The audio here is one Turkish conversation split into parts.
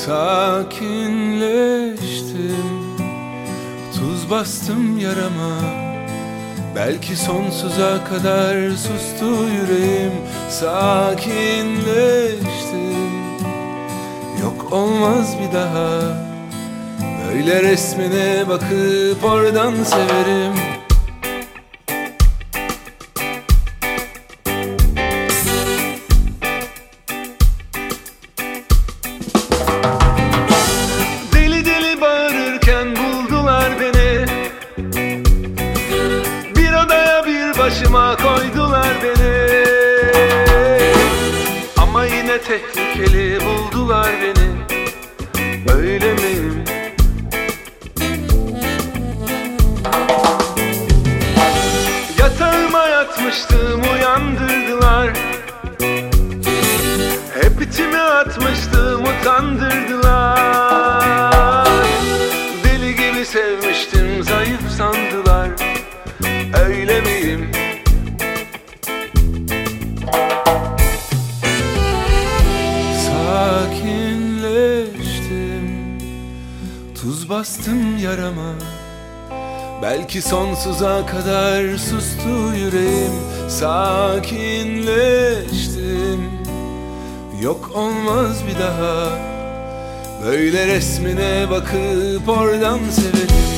Sakinleştim, tuz bastım yarama. Belki sonsuza kadar sustu yüreğim. Sakinleştim, yok olmaz bir daha. Böyle resmine bakıp oradan severim. Deli deli bağırırken buldular beni. Bir odaya bir başıma koydular beni. Ama yine tehlikeli buldular beni. Öyle miyim? Yatağıma yatmıştım, uyandırdılar. Hep içime atmıştım, utandırdılar. Deli gibi sevmiştim, zayıf sandılar. Öyle miyim? Sakinleştim, tuz bastım yarama. Belki sonsuza kadar sustu yüreğim. Sakinleştim, yok olmaz bir daha. Böyle resmine bakıp oradan severim.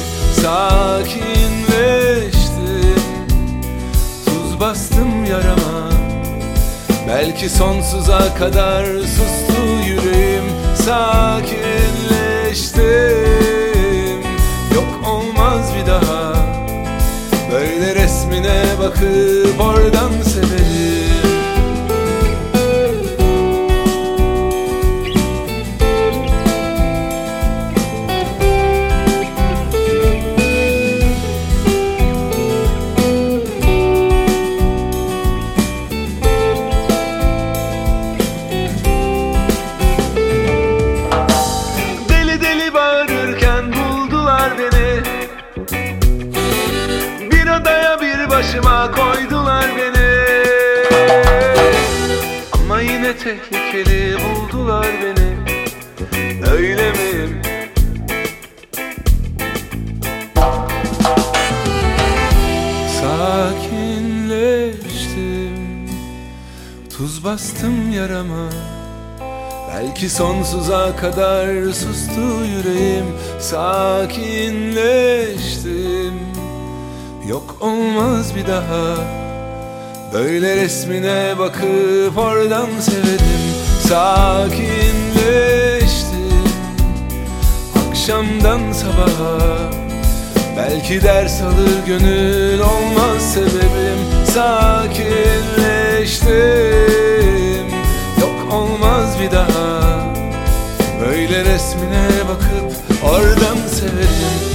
Sakinleştim, tuz bastım yarama. Belki sonsuza kadar sustu yüreğim. Sakinleştim, yok olmaz bir daha. Böyle resmine bakıp oradan severim. Deli deli bağırırken buldular beni. Bir odaya bir başıma koydular beni. Ama yine tehlikeli buldular beni. Öyle miyim? Sakinleştim, tuz bastım yarama. Belki sonsuza kadar sustu yüreğim. Sakinleştim, yok olmaz bir daha. Böyle resmine bakıp oradan severim. Sakinleştim, akşamdan sabaha. Belki ders alır gönül, olmaz sebebim. Sakinleştim, yok olmaz bir daha. Böyle resmine bakıp oradan severim.